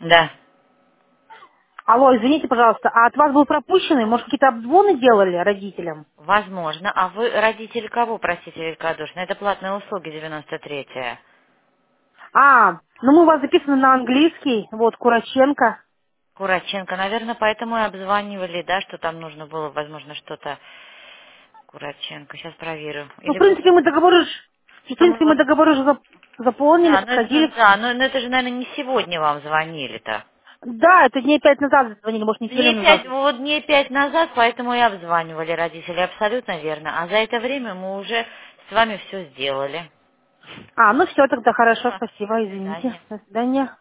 Да, Алло, извините, пожалуйста, а от вас был пропущенный? Может, какие-то обзвоны делали родителям? возможно. А вы родители кого, простите, великодушно? Это платные услуги 93-я. Ну мы у вас записаны на английский, вот, Кураченко. Кураченко, наверное, поэтому и обзванивали, да, что там нужно было, возможно, что-то. Кураченко, сейчас проверю. Ну, в Или вы... принципе, мы договоры уже заполнили, Да, подходили. но это же, наверное, не сегодня вам звонили-то. Да, это дней 5 назад звонили, может, неделю Дней назад. пять, вот дней 5 назад, поэтому и обзванивали родители, абсолютно верно. А за это время мы уже с вами все сделали. Ну все, тогда хорошо, Всё, до спасибо, извините. свидания. До свидания.